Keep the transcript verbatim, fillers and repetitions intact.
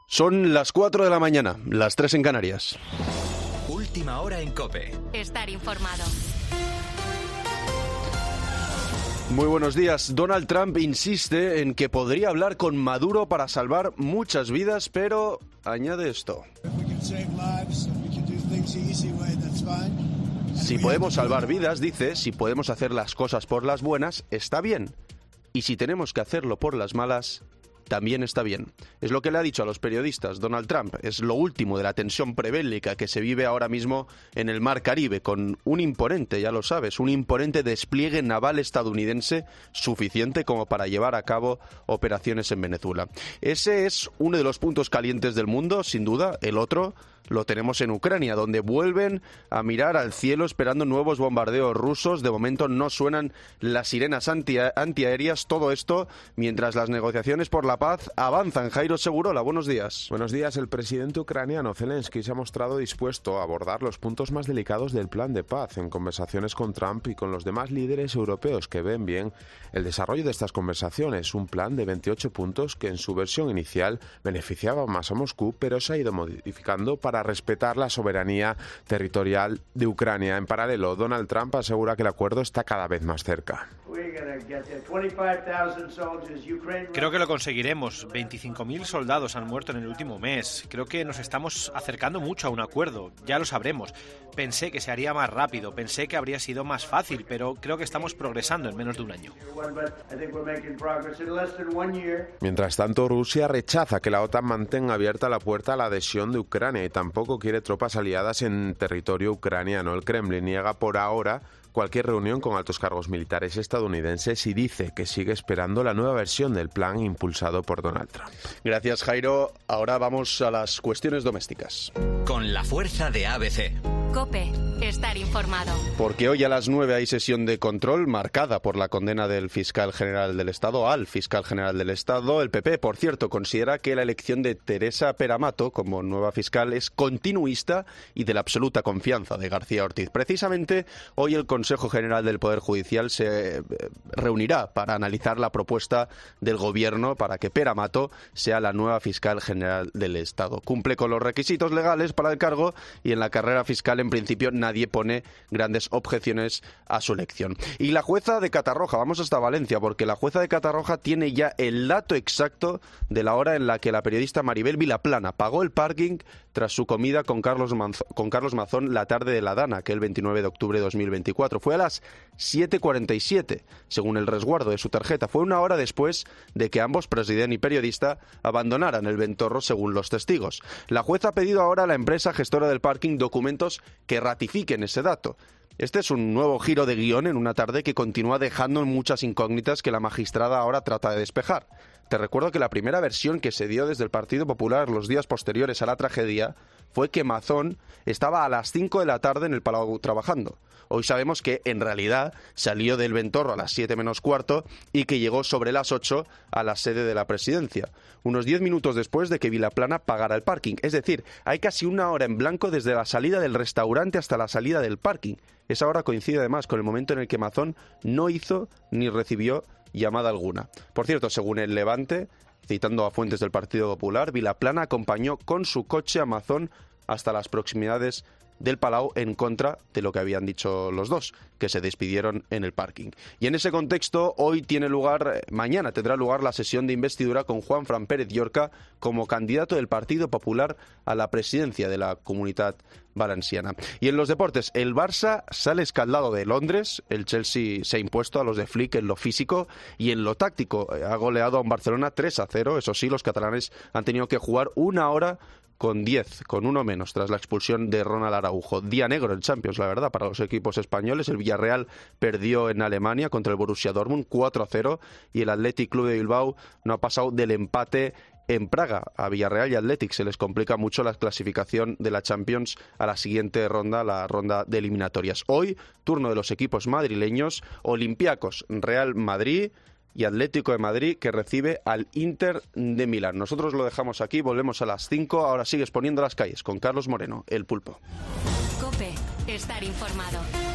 Son las cuatro de la mañana, las tres en Canarias. Última hora en COPE. Estar informado. Muy buenos días. Donald Trump insiste en que podría hablar con Maduro para salvar muchas vidas, pero añade esto. Si podemos salvar vidas, dice, si podemos hacer las cosas por las buenas, está bien. Y si tenemos que hacerlo por las malas, también está bien. Es lo que le ha dicho a los periodistas Donald Trump. Es lo último de la tensión prebélica que se vive ahora mismo en el Mar Caribe, con un imponente, ya lo sabes, un imponente despliegue naval estadounidense suficiente como para llevar a cabo operaciones en Venezuela. Ese es uno de los puntos calientes del mundo, sin duda. El otro lo tenemos en Ucrania, donde vuelven a mirar al cielo esperando nuevos bombardeos rusos. De momento no suenan las sirenas anti antiaéreas. Todo esto mientras las negociaciones por la paz avanzan. Jairo Segurola, buenos días. Buenos días. El presidente ucraniano Zelensky se ha mostrado dispuesto a abordar los puntos más delicados del plan de paz en conversaciones con Trump y con los demás líderes europeos que ven bien el desarrollo de estas conversaciones. Un plan de veintiocho puntos que en su versión inicial beneficiaba más a Moscú, pero se ha ido modificando para respetar la soberanía territorial de Ucrania. En paralelo, Donald Trump asegura que el acuerdo está cada vez más cerca. Creo que lo conseguiremos. veinticinco mil soldados han muerto en el último mes. Creo que nos estamos acercando mucho a un acuerdo. Ya lo sabremos. Pensé que se haría más rápido, pensé que habría sido más fácil, pero creo que estamos progresando en menos de un año. Mientras tanto, Rusia rechaza que la OTAN mantenga abierta la puerta a la adhesión de Ucrania y tampoco quiere tropas aliadas en territorio ucraniano. El Kremlin niega por ahora cualquier reunión con altos cargos militares estadounidenses y dice que sigue esperando la nueva versión del plan impulsado por Donald Trump. Gracias, Jairo. Ahora vamos a las cuestiones domésticas. Con la fuerza de A B C. COPE. Estar informado. Porque hoy a las nueve hay sesión de control marcada por la condena del fiscal general del Estado al fiscal general del Estado. El P P, por cierto, considera que la elección de Teresa Peramato como nueva fiscal es continuista y de la absoluta confianza de García Ortiz. Precisamente hoy el Consejo General del Poder Judicial se reunirá para analizar la propuesta del Gobierno para que Peramato sea la nueva fiscal general del Estado. Cumple con los requisitos legales para el cargo y en la carrera fiscal en principio nadie pone grandes objeciones a su elección. Y la jueza de Catarroja, vamos hasta Valencia, porque la jueza de Catarroja tiene ya el dato exacto de la hora en la que la periodista Maribel Vilaplana pagó el parking tras su comida con Carlos, Manzo, con Carlos Mazón la tarde de la Dana, que el veintinueve de octubre de dos mil veinticuatro. Fue a las siete cuarenta y siete, según el resguardo de su tarjeta. Fue una hora después de que ambos, presidente y periodista, abandonaran el Ventorro, según los testigos. La jueza ha pedido ahora a la empresa gestora del parking documentos que ratifiquen ese dato. Este es un nuevo giro de guión en una tarde que continúa dejando muchas incógnitas que la magistrada ahora trata de despejar. Te recuerdo que la primera versión que se dio desde el Partido Popular los días posteriores a la tragedia fue que Mazón estaba a las cinco de la tarde en el Palau trabajando. Hoy sabemos que, en realidad, salió del Ventorro a las siete menos cuarto y que llegó sobre las ocho a la sede de la presidencia, unos diez minutos después de que Vilaplana pagara el parking. Es decir, hay casi una hora en blanco desde la salida del restaurante hasta la salida del parking. Esa hora coincide además con el momento en el que Mazón no hizo ni recibió llamada alguna. Por cierto, según el Levante, citando a fuentes del Partido Popular, Vilaplana acompañó con su coche a Mazón hasta las proximidades del Palau en contra de lo que habían dicho los dos, que se despidieron en el parking. Y en ese contexto, hoy tiene lugar, mañana tendrá lugar la sesión de investidura con Juanfran Pérez Llorca como candidato del Partido Popular a la presidencia de la Comunitat Valenciana. Y en los deportes, el Barça sale escaldado de Londres, el Chelsea se ha impuesto a los de Flick en lo físico y en lo táctico. Ha goleado a un Barcelona tres a cero, eso sí, los catalanes han tenido que jugar una hora con diez, con uno menos, tras la expulsión de Ronald Araujo. Día negro en Champions, la verdad, para los equipos españoles. El Villarreal perdió en Alemania contra el Borussia Dortmund cuatro a cero y el Athletic Club de Bilbao no ha pasado del empate en Praga. A Villarreal y Athletic se les complica mucho la clasificación de la Champions a la siguiente ronda, la ronda de eliminatorias. Hoy, turno de los equipos madrileños, Olympiacos, Real Madrid y Atlético de Madrid, que recibe al Inter de Milán. Nosotros lo dejamos aquí, volvemos a las cinco. Ahora sigues poniendo las calles con Carlos Moreno, el Pulpo. COPE. Estar informado.